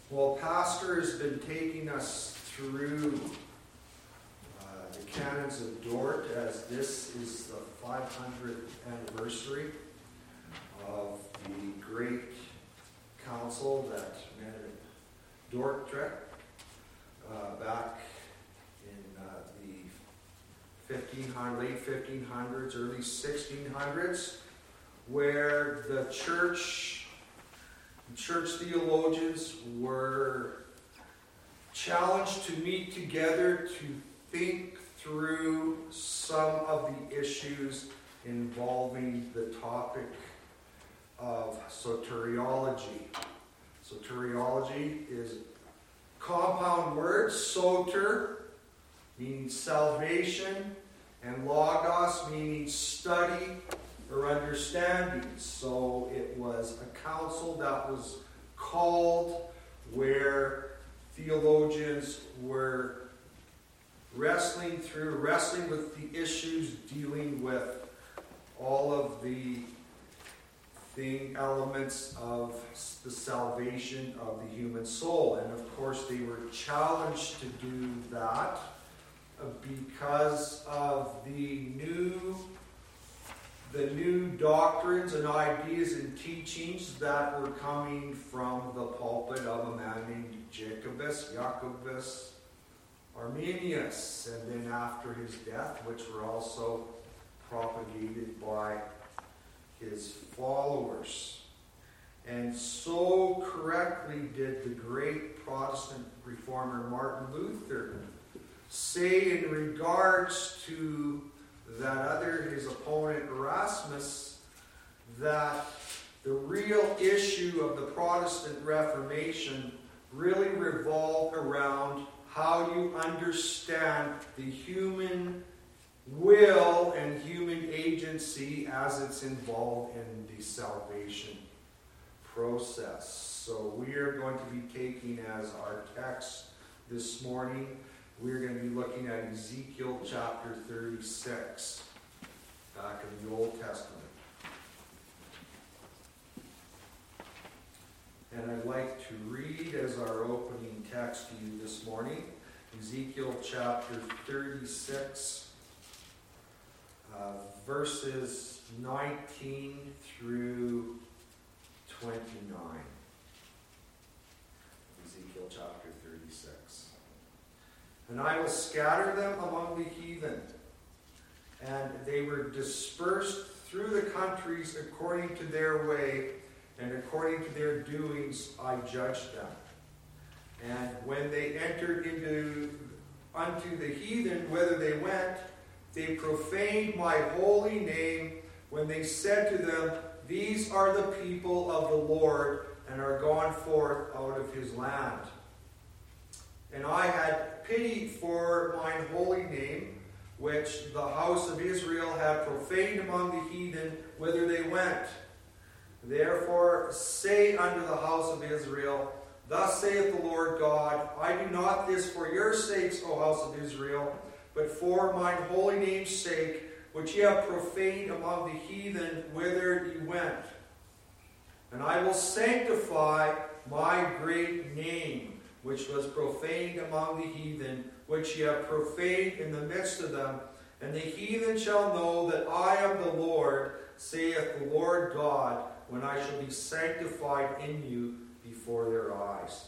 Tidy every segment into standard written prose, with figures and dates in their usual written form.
Well, Pastor has been taking us through the Canons of Dort, as this is the 500th anniversary of the great council that met at Dordrecht back in the late 1500s, early 1600s, where the church theologians were challenged to meet together to think through some of the issues involving the topic of soteriology. Soteriology is a compound word, soter, meaning salvation, and logos, meaning study or understanding. So it was a council that was called where theologians were wrestling with the issues, dealing with all of the elements of the salvation of the human soul. And of course they were challenged to do that because of the new doctrines and ideas and teachings that were coming from the pulpit of a man named Jacobus Arminius, and then after his death, which were also propagated by his followers. And so correctly did the great Protestant reformer Martin Luther say in regards to his opponent Erasmus, that the real issue of the Protestant Reformation really revolved around how you understand the human will and human agency as it's involved in the salvation process. So we are going to be taking as our text this morning, we're going to be looking at Ezekiel chapter 36, back in the Old Testament. And I'd like to read as our opening text to you this morning, Ezekiel chapter 36, verses 19 through 29. Ezekiel chapter 36. And I will scatter them among the heathen, and they were dispersed through the countries according to their way, and according to their doings I judged them. And when they entered unto the heathen, whither they went, they profaned my holy name, when they said to them, These are the people of the Lord, and are gone forth out of his land. And I had pity for mine holy name, which the house of Israel had profaned among the heathen, whither they went. Therefore say unto the house of Israel, Thus saith the Lord God, I do not this for your sakes, O house of Israel, but for mine holy name's sake, which ye have profaned among the heathen, whither ye went. And I will sanctify my great name, which was profaned among the heathen, which ye have profaned in the midst of them. And the heathen shall know that I am the Lord, saith the Lord God, when I shall be sanctified in you before their eyes.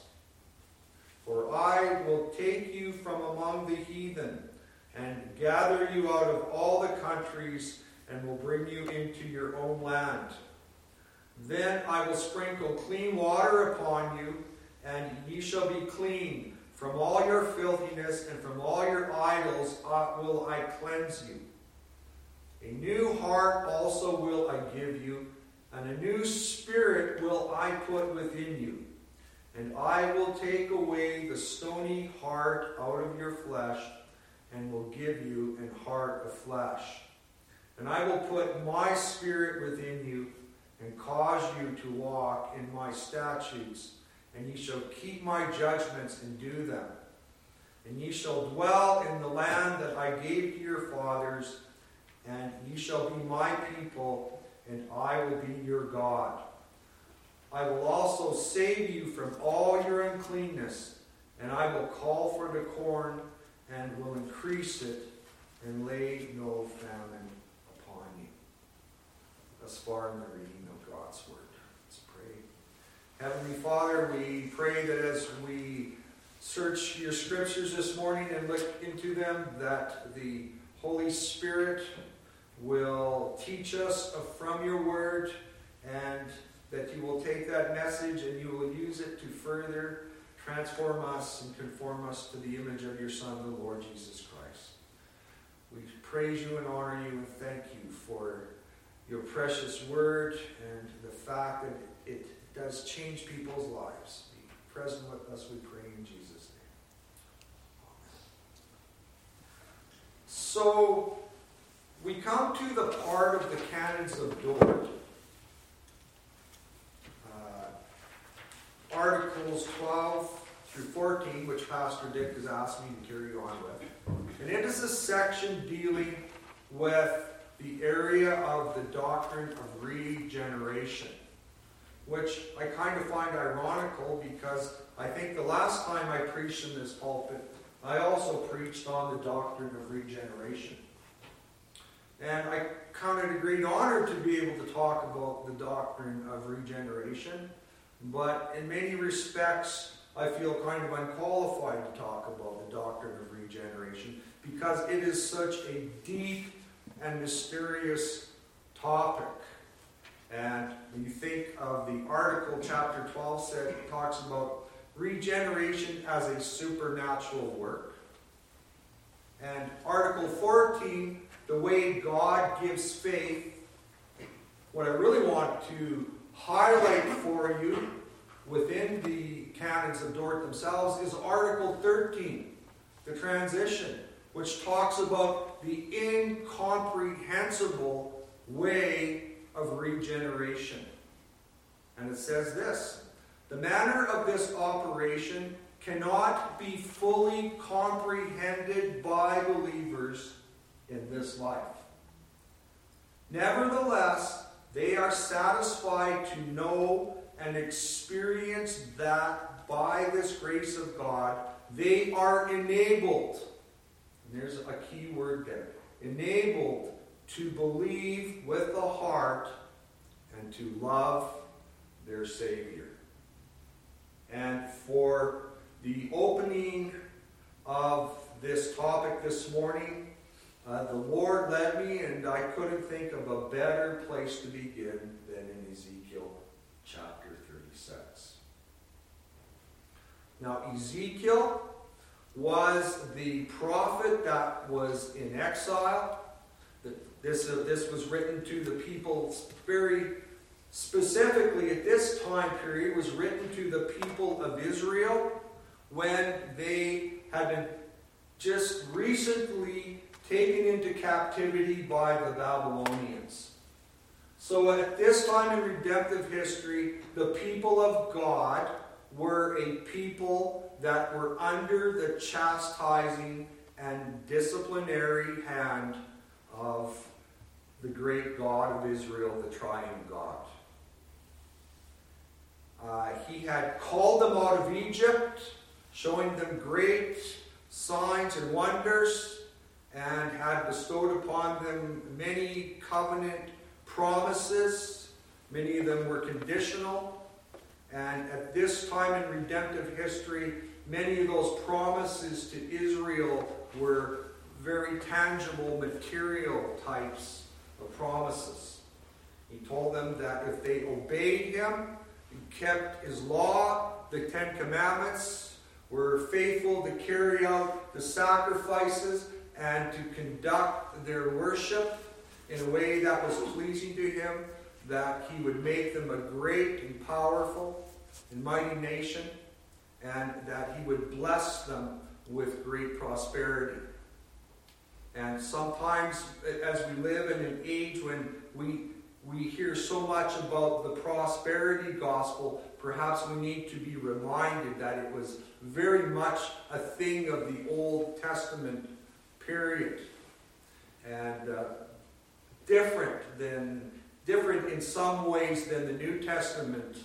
For I will take you from among the heathen, and gather you out of all the countries, and will bring you into your own land. Then I will sprinkle clean water upon you, and ye shall be clean. From all your filthiness and from all your idols will I cleanse you. A new heart also will I give you, and a new spirit will I put within you. And I will take away the stony heart out of your flesh, and will give you an heart of flesh. And I will put my spirit within you, and cause you to walk in my statutes, and ye shall keep my judgments and do them. And ye shall dwell in the land that I gave to your fathers, and ye shall be my people, and I will be your God. I will also save you from all your uncleanness, and I will call for the corn and will increase it and lay no famine upon you. Thus far in the reading of God's word. Let's pray. Heavenly Father, we pray that as we search your scriptures this morning and look into them, that the Holy Spirit will teach us from your word, and that you will take that message and you will use it to further transform us and conform us to the image of your Son, the Lord Jesus Christ. We praise you and honor you and thank you for your precious word and the fact that it does change people's lives. Be present with us, we pray in Jesus' name. Amen. So, we come to the part of the Canons of Dort. Articles 12 through 14, which Pastor Dick has asked me to carry on with. And it is a section dealing with the area of the doctrine of regeneration, which I kind of find ironical because I think the last time I preached in this pulpit, I also preached on the doctrine of regeneration. And I count it a great honor to be able to talk about the doctrine of regeneration. But in many respects, I feel kind of unqualified to talk about the doctrine of regeneration because it is such a deep and mysterious topic. And when you think of the article, chapter 12 talks about regeneration as a supernatural work. And article 14, the way God gives faith. What I really want to highlight for you within the Canons of Dort themselves is Article 13, the transition, which talks about the incomprehensible way of regeneration. And it says this: the manner of this operation cannot be fully comprehended by believers in this life. Nevertheless, they are satisfied to know and experience that by this grace of God, they are enabled, and there's a key word there, enabled to believe with the heart and to love their Savior. And for the opening of this topic this morning, the Lord led me, and I couldn't think of a better place to begin than in Ezekiel chapter 36. Now, Ezekiel was the prophet that was in exile. This was written to the people very specifically at this time period. It was written to the people of Israel when they had been just recently taken into captivity by the Babylonians. So at this time in redemptive history, the people of God were a people that were under the chastising and disciplinary hand of the great God of Israel, the triune God. He had called them out of Egypt, showing them great signs and wonders, and had bestowed upon them many covenant promises. Many of them were conditional. And at this time in redemptive history, many of those promises to Israel were very tangible, material types of promises. He told them that if they obeyed him, kept his law, the Ten Commandments, were faithful to carry out the sacrifices and to conduct their worship in a way that was pleasing to him, that he would make them a great and powerful and mighty nation, and that he would bless them with great prosperity. And sometimes, as we live in an age when we hear so much about the prosperity gospel, perhaps we need to be reminded that it was very much a thing of the Old Testament period. And different in some ways than the New Testament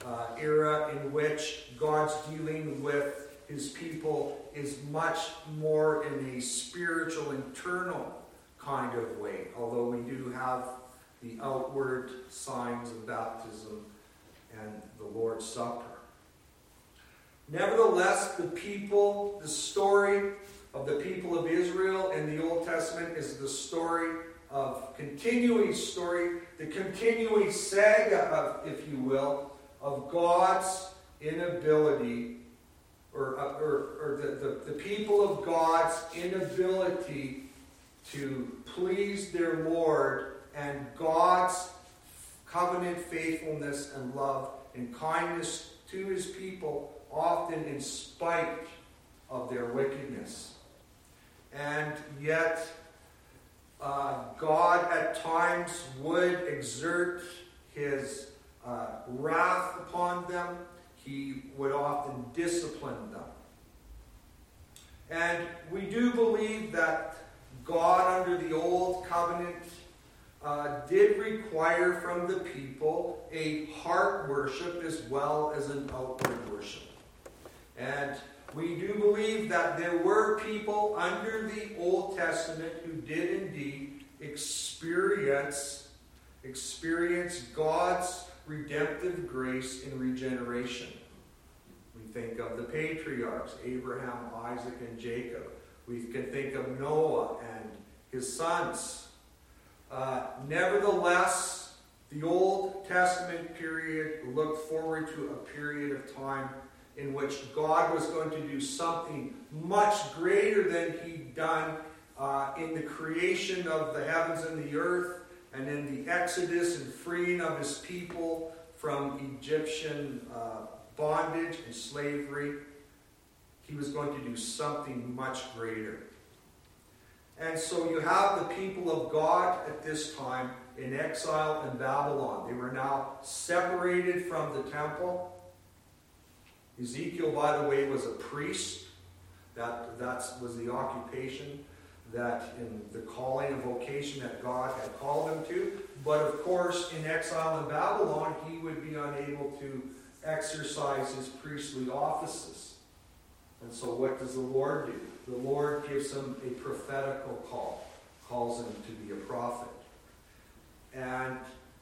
era in which God's dealing with his people is much more in a spiritual, internal kind of way, although we do have the outward signs of baptism and the Lord's Supper. Nevertheless, the story of the people of Israel in the Old Testament is the story of continuing story, the continuing saga of, if you will, of God's inability, or the people of God's inability to please their Lord, and God's covenant faithfulness and love and kindness to his people, often in spite of their wickedness. And yet, God at times would exert his wrath upon them. He would often discipline them. And we do believe that God, under the Old Covenant, did require from the people a heart worship as well as an outward worship. And we do believe that there were people under the Old Testament who did indeed experience God's redemptive grace in regeneration. We think of the patriarchs, Abraham, Isaac, and Jacob. We can think of Noah and his sons. Nevertheless, the Old Testament period looked forward to a period of time in which God was going to do something much greater than he'd done in the creation of the heavens and the earth, and in the exodus and freeing of his people from Egyptian bondage and slavery. He was going to do something much greater. And so you have the people of God at this time in exile in Babylon. They were now separated from the temple. Ezekiel, by the way, was a priest. That was the occupation that in the calling and vocation that God had called him to. But of course, in exile in Babylon, he would be unable to exercise his priestly offices. And so what does the Lord do? The Lord gives him a prophetical call, calls him to be a prophet. And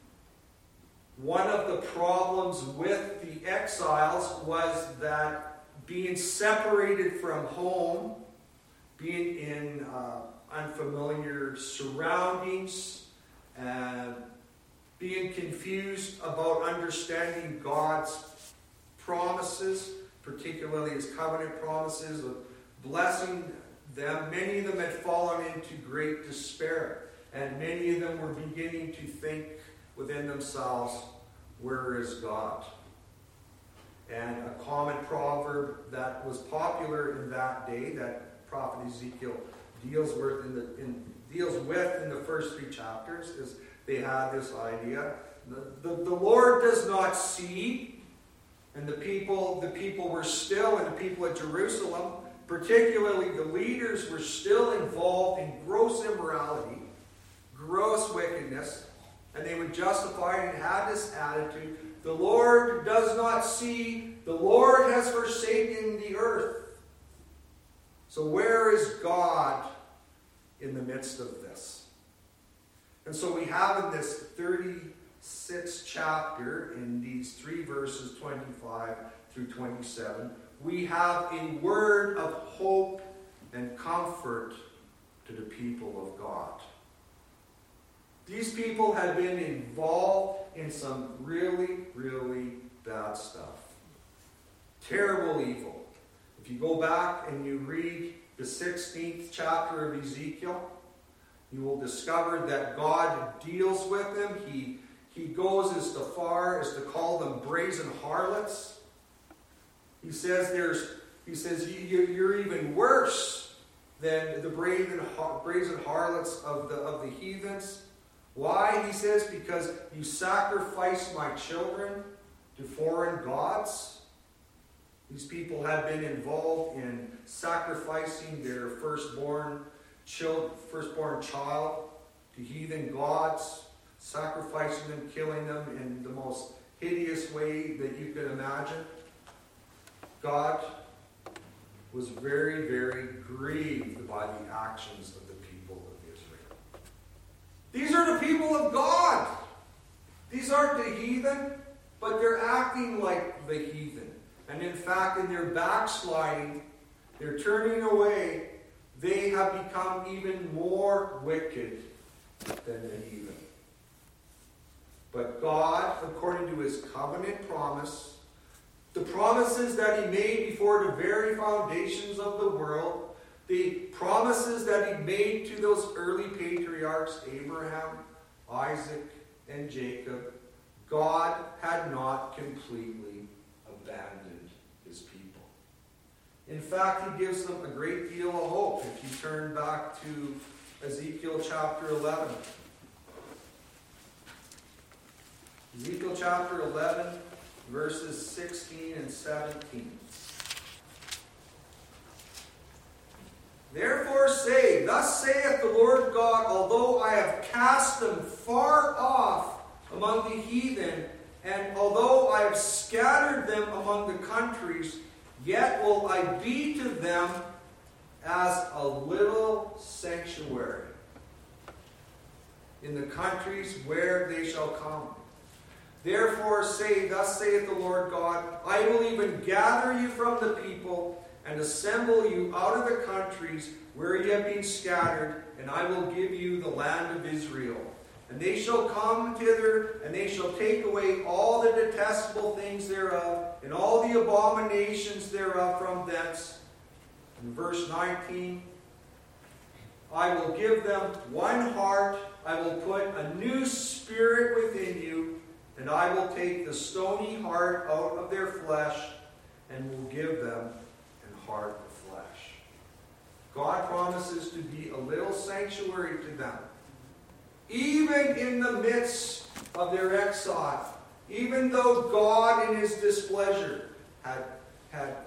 one of the problems with the exiles was that being separated from home, being in unfamiliar surroundings, and being confused about understanding God's promises, particularly his covenant promises of blessing them, many of them had fallen into great despair. And many of them were beginning to think within themselves, where is God? And a common proverb that was popular in that day, that prophet Ezekiel deals with in the first 3 chapters, is they had this idea. The Lord does not see, and the people were still, and the people at Jerusalem, particularly the leaders, were still involved in gross immorality, gross wickedness, and they would justify it and have this attitude: the Lord does not see, the Lord has forsaken the earth. So where is God in the midst of this? And so we have in this 36th chapter, in these 3 verses, 25 through 27, we have a word of hope and comfort to the people of God. These people had been involved in some really, really bad stuff. Terrible evil. If you go back and you read the 16th chapter of Ezekiel, you will discover that God deals with them. He goes as far as to call them brazen harlots. He says you're even worse than the brazen harlots of the heathens. Why? He says, because you sacrifice my children to foreign gods. These people have been involved in sacrificing their firstborn child to heathen gods, sacrificing them, killing them in the most hideous way that you can imagine, God was very, very grieved by the actions of the people of Israel. These are the people of God. These aren't the heathen, but they're acting like the heathen. And in fact, in their backsliding, they're turning away, they have become even more wicked than the heathen. But God, according to his covenant promise, the promises that he made before the very foundations of the world, the promises that he made to those early patriarchs, Abraham, Isaac, and Jacob, God had not completely abandoned his people. In fact, he gives them a great deal of hope. If you turn back to Ezekiel chapter 11. Ezekiel chapter 11, verses 16 and 17. Therefore say, thus saith the Lord God, although I have cast them far off among the heathen, and although I have scattered them among the countries, yet will I be to them as a little sanctuary in the countries where they shall come. Therefore say, thus saith the Lord God, I will even gather you from the people, and assemble you out of the countries where ye have been scattered, and I will give you the land of Israel. And they shall come thither, and they shall take away all the detestable things thereof, and all the abominations thereof from thence. In verse 19, I will give them one heart, I will put a new spirit within you, and I will take the stony heart out of their flesh, and will give them an heart of flesh. God promises to be a little sanctuary to them. Even in the midst of their exile, even though God in his displeasure had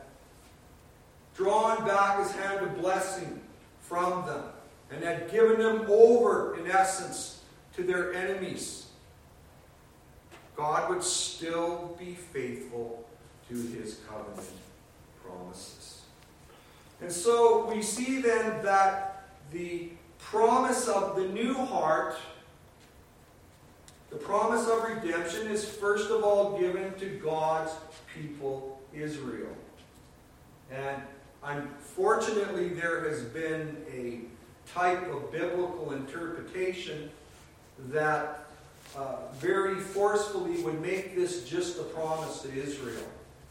drawn back his hand of blessing from them and had given them over, in essence, to their enemies, God would still be faithful to his covenant promises. And so we see then that the promise of the new heart, the promise of redemption, is first of all given to God's people, Israel. And unfortunately, there has been a type of biblical interpretation that very forcefully would make this just a promise to Israel.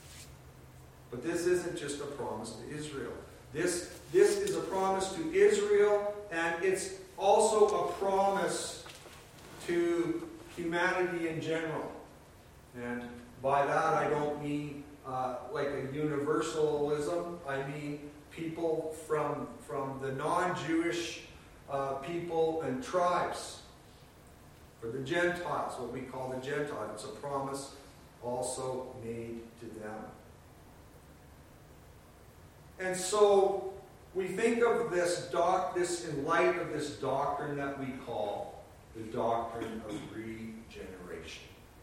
But this isn't just a promise to Israel. This is a promise to Israel, and it's also a promise to humanity in general. And by that I don't mean like a universalism. I mean people from the non-Jewish people and tribes. For the Gentiles, what we call the Gentiles, it's a promise also made to them. And so we think of this in light of this doctrine that we call the doctrine of regeneration.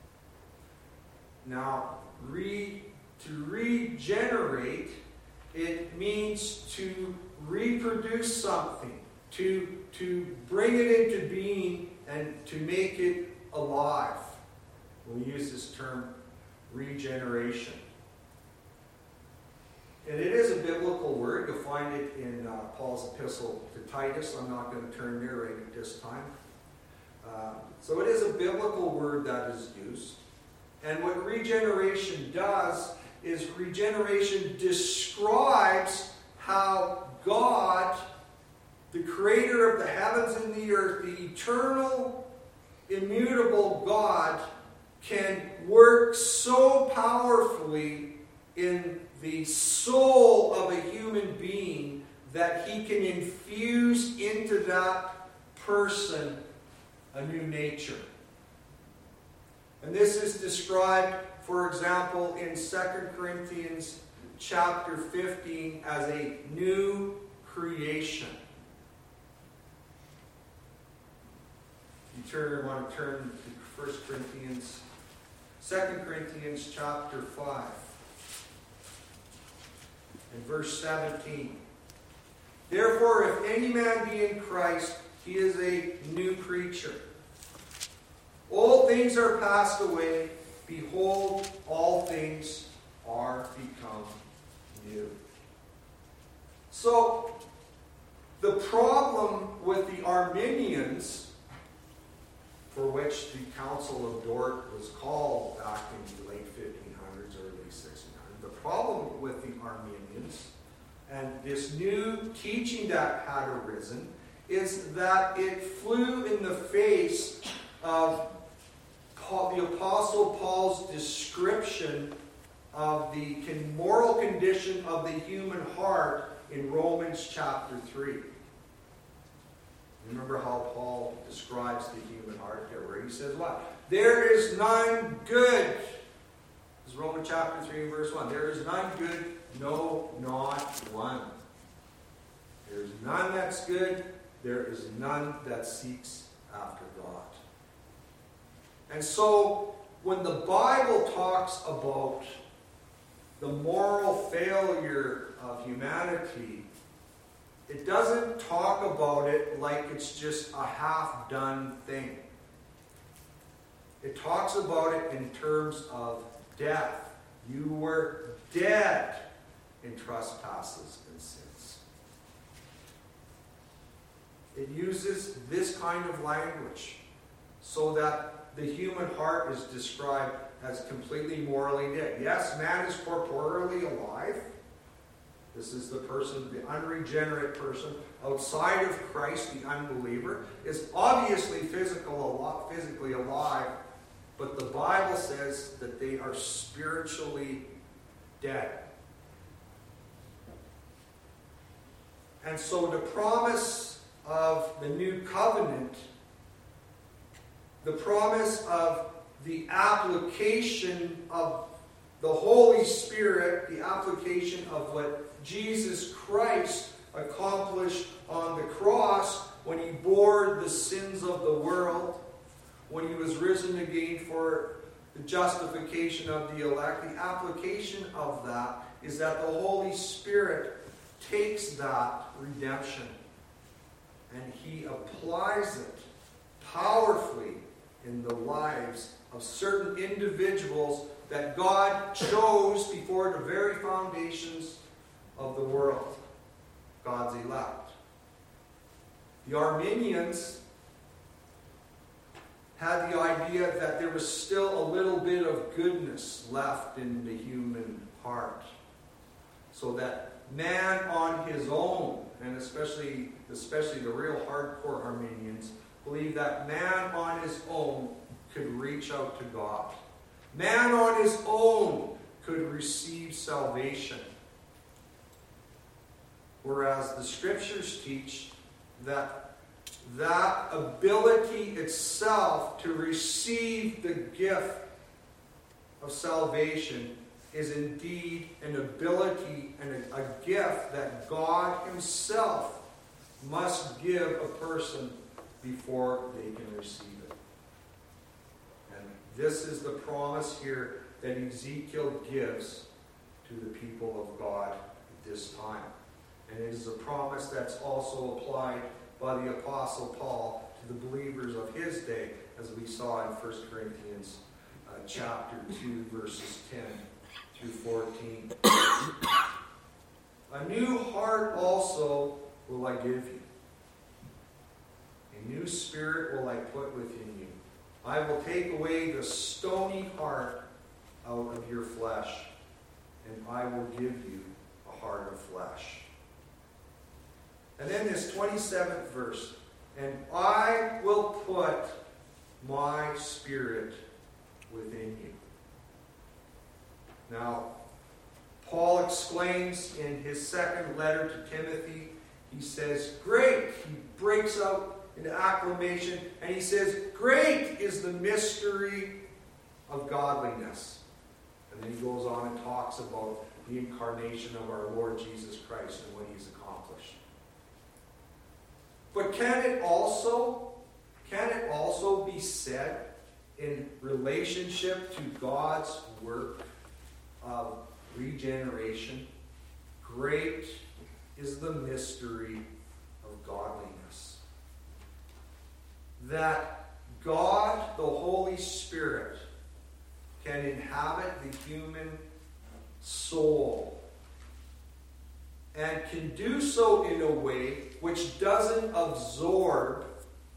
Now, to regenerate, it means to reproduce something, to bring it into being and to make it alive. We use this term regeneration. And it is a biblical word. You'll find it in Paul's epistle to Titus. I'm not going to turn there right at this time. So it is a biblical word that is used. And what regeneration does is regeneration describes how God, the creator of the heavens and the earth, the eternal, immutable God, can work so powerfully in the soul of a human being that he can infuse into that person a new nature. And this is described, for example, in 2 Corinthians chapter 15 as a new creation. You want to turn to 1 Corinthians 2 Corinthians chapter 5 and verse 17. Therefore, if any man be in Christ, he is a new creature. Old things are passed away. Behold, all things are become new. So, the problem with the Arminians, for which the Council of Dort was called back in the late 1500s, early 1600s, the problem with the Arminians and this new teaching that had arisen is that it flew in the face of the Apostle Paul's description of the moral condition of the human heart in Romans chapter 3. Remember how Paul describes the human heart there, where he says what? There is none good. This is Romans chapter 3, verse 1. There is none good, no, not one. There is none that's good. There is none that seeks after God. And so, when the Bible talks about the moral failure of humanity, it doesn't talk about it like it's just a half-done thing. It talks about it in terms of death. You were dead in trespasses and sins. It uses this kind of language so that the human heart is described as completely morally dead. Yes, man is corporeally alive. This is the person, the unregenerate person, outside of Christ, the unbeliever, is obviously physically alive, but the Bible says that they are spiritually dead. And so the promise of the new covenant, the promise of the application of the Holy Spirit, the application of what Jesus Christ accomplished on the cross when he bore the sins of the world, when he was risen again for the justification of the elect. The application of that is that the Holy Spirit takes that redemption and he applies it powerfully in the lives of certain individuals that God chose before the very foundations of the world, God's elect. The Arminians had the idea that there was still a little bit of goodness left in the human heart, so that man on his own, and especially the real hardcore Arminians, believed that man on his own could reach out to God. Man on his own could receive salvation. Whereas the Scriptures teach that that ability itself to receive the gift of salvation is indeed an ability and a gift that God himself must give a person before they can receive it. And this is the promise here that Ezekiel gives to the people of God at this time. And it is a promise that's also applied by the Apostle Paul to the believers of his day, as we saw in 1 Corinthians chapter 2, verses 10 through 14. A new heart also will I give you. A new spirit will I put within you. I will take away the stony heart out of your flesh, and I will give you a heart of flesh. And then this 27th verse, and I will put my spirit within you. Now, Paul exclaims in his second letter to Timothy, he says, great! He breaks out into acclamation, and he says, great is the mystery of godliness. And then he goes on and talks about the incarnation of our Lord Jesus Christ and what he's accomplished. But can it also be said in relationship to God's work of regeneration, great is the mystery of godliness. That God, the Holy Spirit, can inhabit the human soul and can do so in a way which doesn't absorb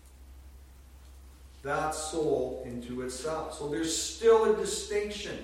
that soul into itself. So there's still a distinction.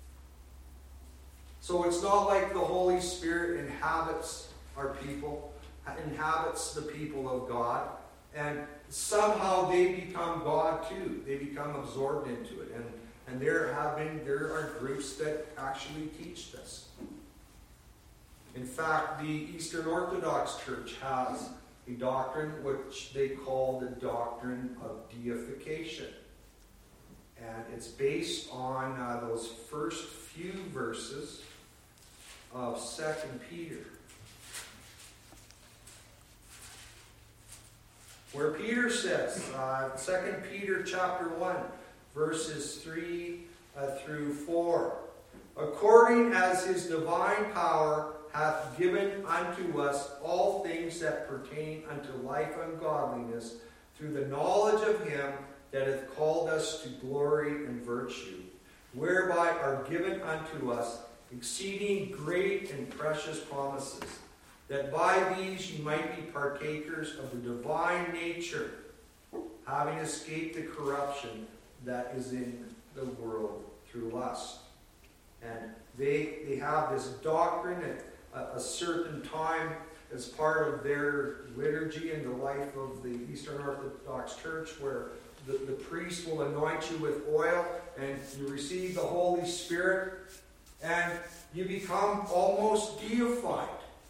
So it's not like the Holy Spirit inhabits our people, inhabits the people of God, and somehow they become God too. They become absorbed into it. And there are groups that actually teach this. In fact, the Eastern Orthodox Church has a doctrine which they call the doctrine of deification. And it's based on those first few verses of 2 Peter. Where Peter says, 2 Peter chapter 1, verses 3 through 4, according as his divine power hath given unto us all things that pertain unto life and godliness, through the knowledge of him that hath called us to glory and virtue, whereby are given unto us exceeding great and precious promises, that by these ye might be partakers of the divine nature, having escaped the corruption that is in the world through lust. And they have this doctrine at a certain time as part of their liturgy in the life of the Eastern Orthodox Church, where the priest will anoint you with oil and you receive the Holy Spirit and you become almost deified.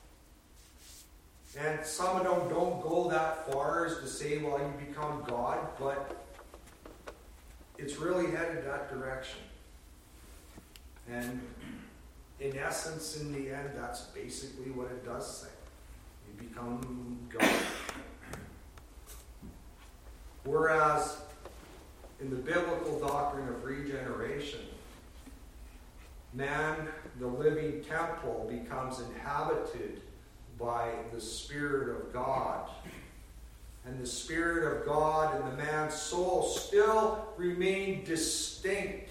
And some of them don't go that far as to say, well, you become God, but it's really headed that direction. And in essence, in the end, that's basically what it does say. You become God. Whereas in the biblical doctrine of regeneration, man, the living temple, becomes inhabited by the Spirit of God. And the Spirit of God in the man's soul still remain distinct.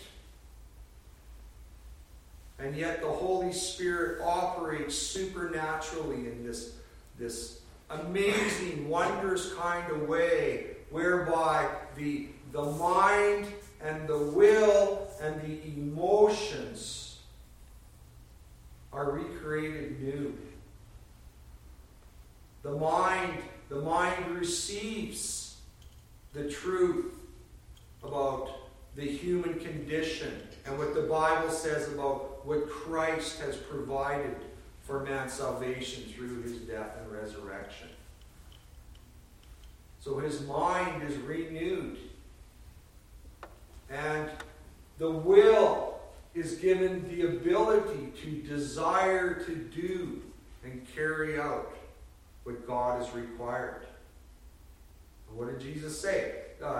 And yet the Holy Spirit operates supernaturally in this amazing, wondrous kind of way, whereby the mind and the will and the emotions are recreated new. The mind receives the truth about the human condition and what the Bible says about what Christ has provided for man's salvation through his death and resurrection. So his mind is renewed. And the will is given the ability to desire to do and carry out what God has required. And what did Jesus say?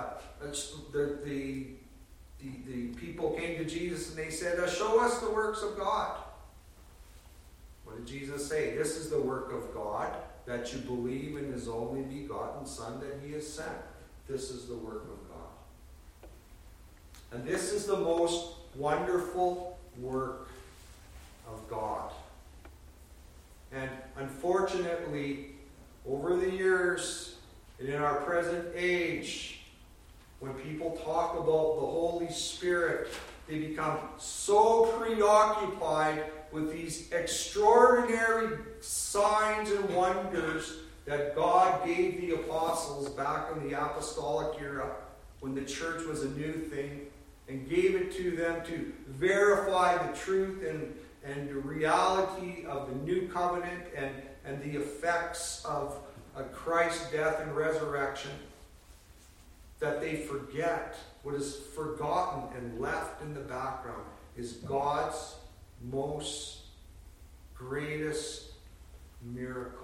The people came to Jesus and they said, show us the works of God. What did Jesus say? This is the work of God, that you believe in his only begotten Son that he has sent. This is the work of God. And this is the most wonderful work of God. And unfortunately, over the years, and in our present age, when people talk about the Holy Spirit, they become so preoccupied with these extraordinary signs and wonders that God gave the apostles back in the apostolic era, when the church was a new thing, and gave it to them to verify the truth and the reality of the new covenant and the effects of Christ's death and resurrection, that they forget what is forgotten and left in the background is God's most greatest miracle.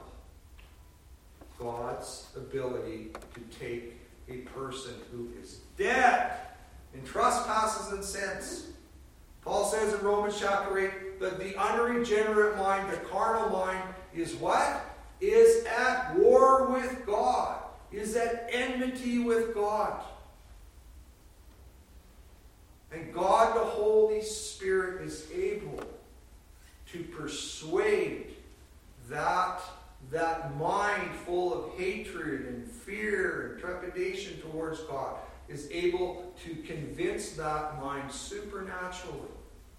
God's ability to take a person who is dead in trespasses and sins. Paul says in Romans chapter 8 that the unregenerate mind, the carnal mind, is what? Is at war with God. Is at enmity with God. And God, the Holy Spirit, is able to persuade that mind full of hatred and fear and trepidation towards God, is able to convince that mind supernaturally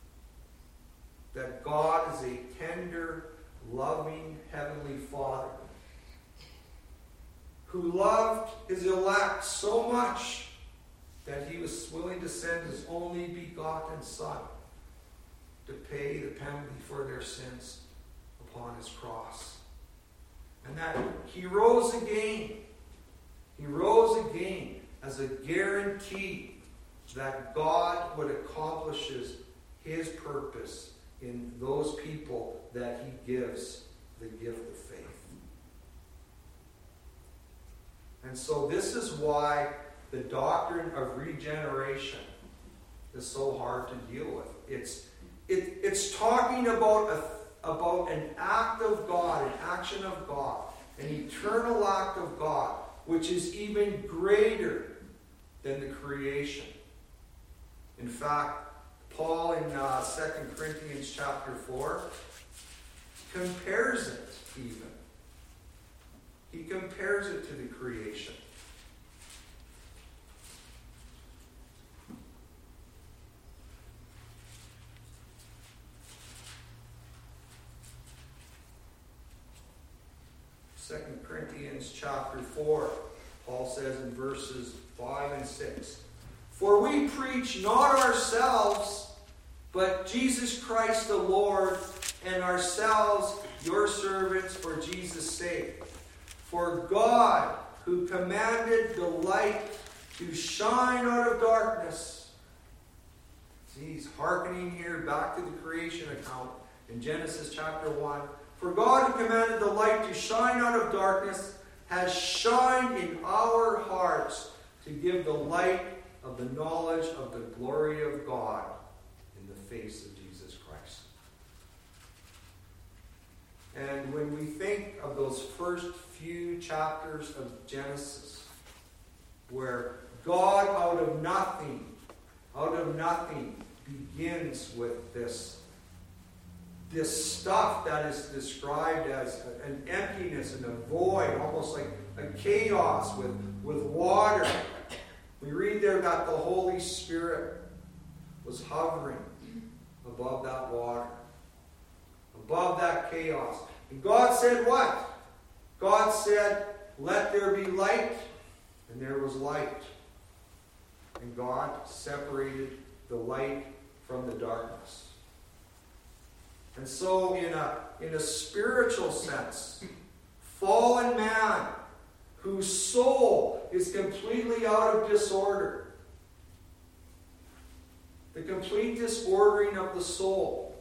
that God is a tender, loving, heavenly Father who loved his elect so much that he was willing to send his only begotten Son to pay the penalty for their sins upon his cross. And that he rose again. He rose again as a guarantee that God would accomplish his purpose in those people that he gives the gift of faith. And so this is why the doctrine of regeneration is so hard to deal with. It's talking about an act of God, an action of God, an eternal act of God, which is even greater than the creation. In fact, Paul in 2 Corinthians chapter 4 compares it even. He compares it to the creation. Second Corinthians chapter 4, Paul says in verses 5 and 6, "For we preach not ourselves, but Jesus Christ the Lord, and ourselves your servants for Jesus' sake. For God, who commanded the light to shine out of darkness." See, he's hearkening here back to the creation account in Genesis chapter 1. "For God, who commanded the light to shine out of darkness, has shined in our hearts to give the light of the knowledge of the glory of God in the face of Jesus Christ." And when we think of those first few chapters of Genesis, where God out of nothing begins with this stuff that is described as an emptiness and a void, almost like a chaos with water. We read there that the Holy Spirit was hovering above that water, above that chaos. And God said what? God said, "Let there be light," and there was light. And God separated the light from the darkness. And so in a spiritual sense, fallen man whose soul is completely out of disorder, the complete disordering of the soul,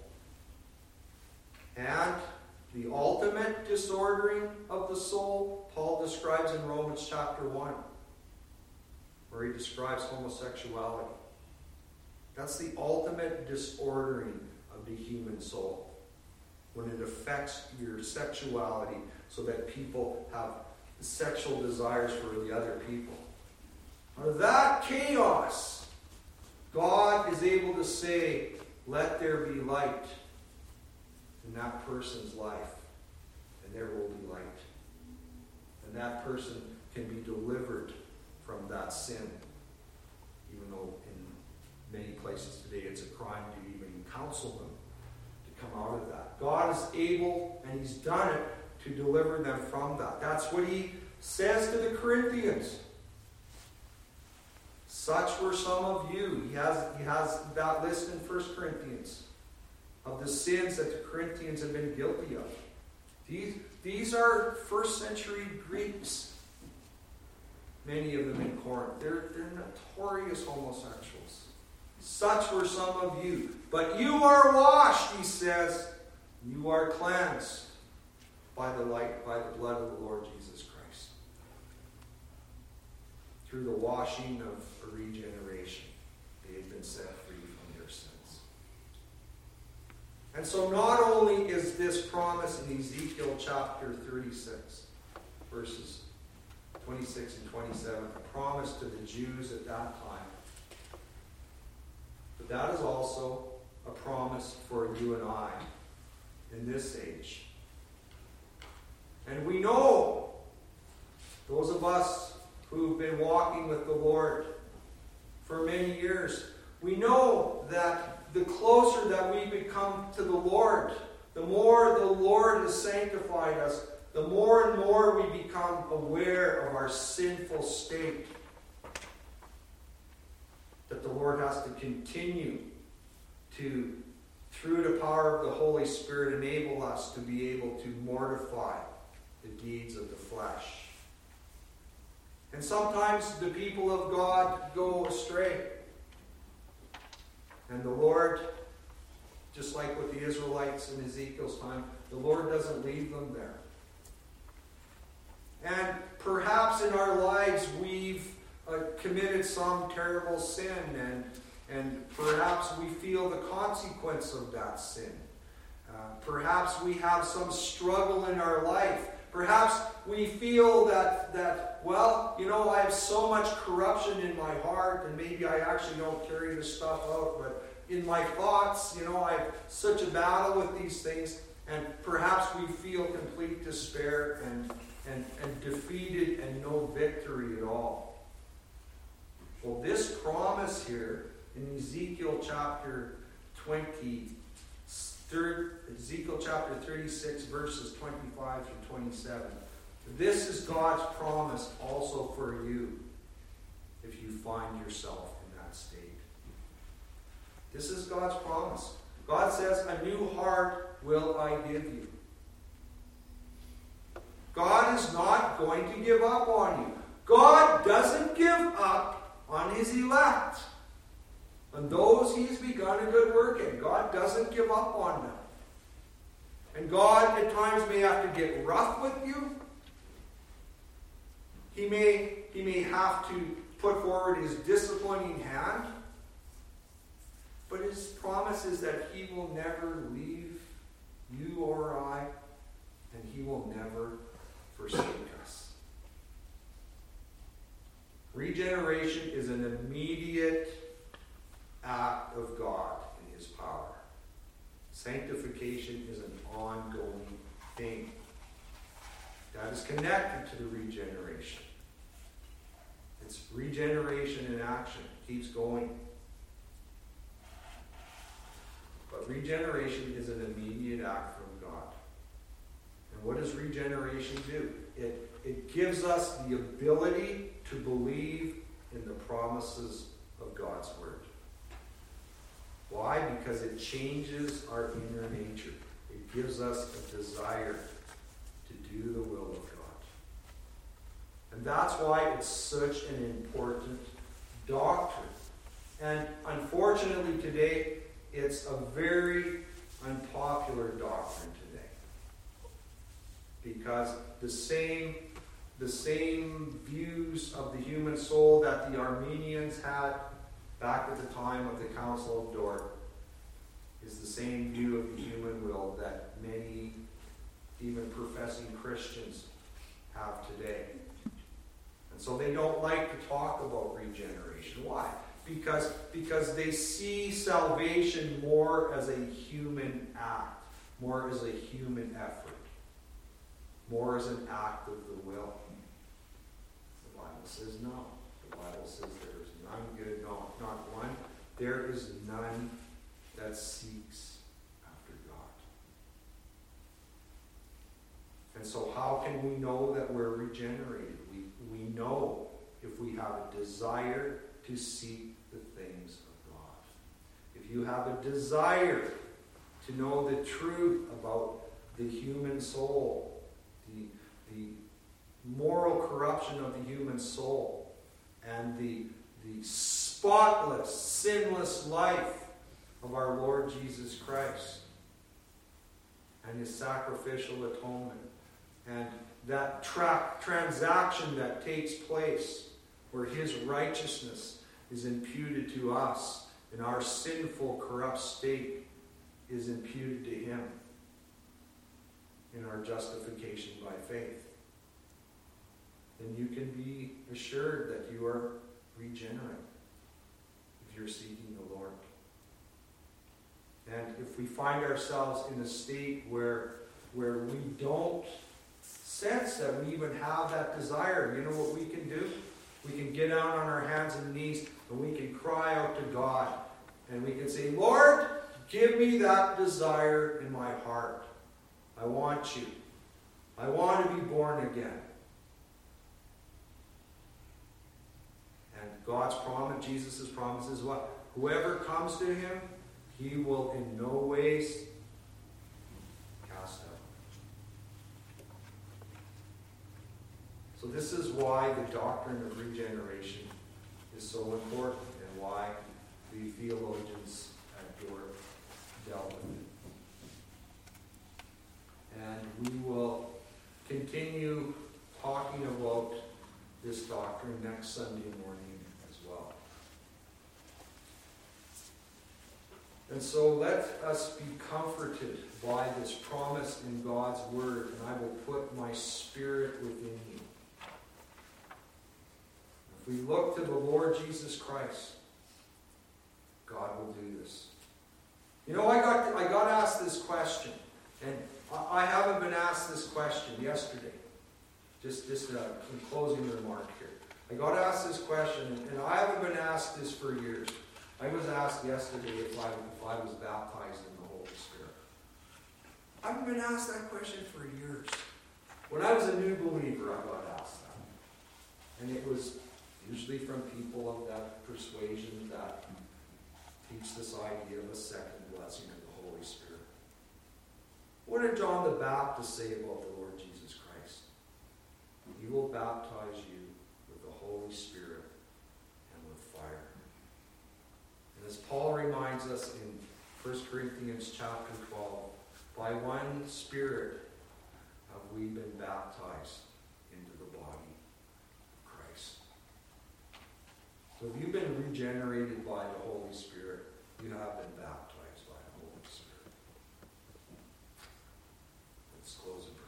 and the ultimate disordering of the soul, Paul describes in Romans chapter 1, where he describes homosexuality. That's the ultimate disordering of the human soul, when it affects your sexuality so that people have sexual desires for the other people. Out of that chaos, God is able to say, "Let there be light in that person's life," and there will be light. And that person can be delivered from that sin, even though in many places today it's a crime to even counsel them to come out of that. God is able, and he's done it, to deliver them from that. That's what he says to the Corinthians. Such were some of you. He has that list in 1 Corinthians of the sins that the Corinthians have been guilty of. These are first century Greeks. Many of them in Corinth. They're notorious homosexuals. Such were some of you. But you are washed, he says. You are cleansed by the blood of the Lord Jesus Christ, through the washing of regeneration. they had been set free from their sins. And so not only is this promise in Ezekiel chapter 36, verses 26 and 27, a promise to the Jews at that time, but that is also a promise for you and I in this age. And we know, those of us who've been walking with the Lord for many years, we know that the closer that we become to the Lord, the more the Lord has sanctified us, the more and more we become aware of our sinful state. That the Lord has to continue to, through the power of the Holy Spirit, enable us to be able to mortify the deeds of the flesh. And sometimes the people of God go astray. And the Lord, just like with the Israelites in Ezekiel's time, the Lord doesn't leave them there. And perhaps in our lives we've committed some terrible sin, and perhaps we feel the consequence of that sin. Perhaps we have some struggle in our life. Perhaps we feel that, well, I have so much corruption in my heart, and maybe I actually don't carry this stuff out, but in my thoughts, I have such a battle with these things, and perhaps we feel complete despair and defeated and no victory at all. Well, this promise here in Ezekiel chapter 36, verses 25 through 27. This is God's promise also for you if you find yourself in that state. This is God's promise. God says, a new heart will I give you. God is not going to give up on you. God doesn't give up on his elect. And those he's begun a good work in, God doesn't give up on them. And God at times may have to get rough with you. He may have to put forward his disciplining hand. But his promise is that he will never leave you or I, and he will never forsake us. Regeneration is an immediate act of God in his power. Sanctification is an ongoing thing that is connected to the regeneration. It's regeneration in action. It keeps going. But regeneration is an immediate act from God. And what does regeneration do? It gives us the ability to believe in the promises of God's Word. Why? Because it changes our inner nature. It gives us a desire to do the will of God. And that's why it's such an important doctrine. And unfortunately today, it's a very unpopular doctrine today. Because the same views of the human soul that the Armenians had back at the time of the Council of Dort is the same view of the human will that many, even professing Christians, have today. And so they don't like to talk about regeneration. Why? Because they see salvation more as a human act, more as a human effort, more as an act of the will. The Bible says no. The Bible says there is none good, no, not one. There is none that seeks after God. And so how can we know that we're regenerated? We know if we have a desire to seek the things of God. If you have a desire to know the truth about the human soul, the moral corruption of the human soul, and the spotless, sinless life of our Lord Jesus Christ, and his sacrificial atonement, and that transaction that takes place where his righteousness is imputed to us, and our sinful, corrupt state is imputed to him in our justification by faith, then you can be assured that you are regenerate if you're seeking the Lord. And if we find ourselves in a state where we don't sense that we even have that desire, you know what we can do? We can get down on our hands and knees and we can cry out to God. And we can say, Lord, give me that desire in my heart. I want you. I want to be born again. And God's promise, Jesus' promise is what? Whoever comes to him, he will in no ways cast out. So this is why the doctrine of regeneration is so important and why the theologians at York dealt with it. And we will continue talking about this doctrine next Sunday morning as well. And so let us be comforted by this promise in God's word, and I will put my spirit within you. If we look to the Lord Jesus Christ, God will do this. You know, I got asked this question, and I haven't been asked this question yesterday. Just a closing remark here. I got asked this question, and I haven't been asked this for years. I was asked yesterday if I was baptized in the Holy Spirit. I haven't been asked that question for years. When I was a new believer, I got asked that. And it was usually from people of that persuasion that teach this idea of a second blessing of the Holy Spirit. What did John the Baptist say about the Lord Jesus Christ? He will baptize you with the Holy Spirit and with fire. And as Paul reminds us in 1 Corinthians chapter 12, by one Spirit have we been baptized into the body of Christ. So if you've been regenerated by the Holy Spirit, you have been baptized by the Holy Spirit. Let's close in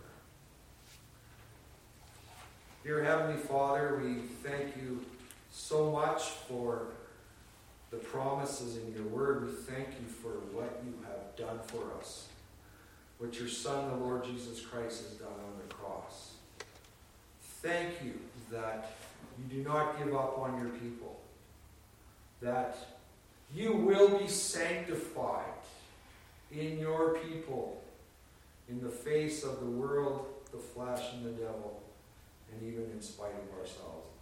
prayer. Dear Heavenly Father, we thank you so much for the promises in your word. We thank you for what you have done for us, what your Son, the Lord Jesus Christ, has done on the cross. Thank you that you do not give up on your people, that you will be sanctified in your people in the face of the world, the flesh, and the devil, and even in spite of ourselves.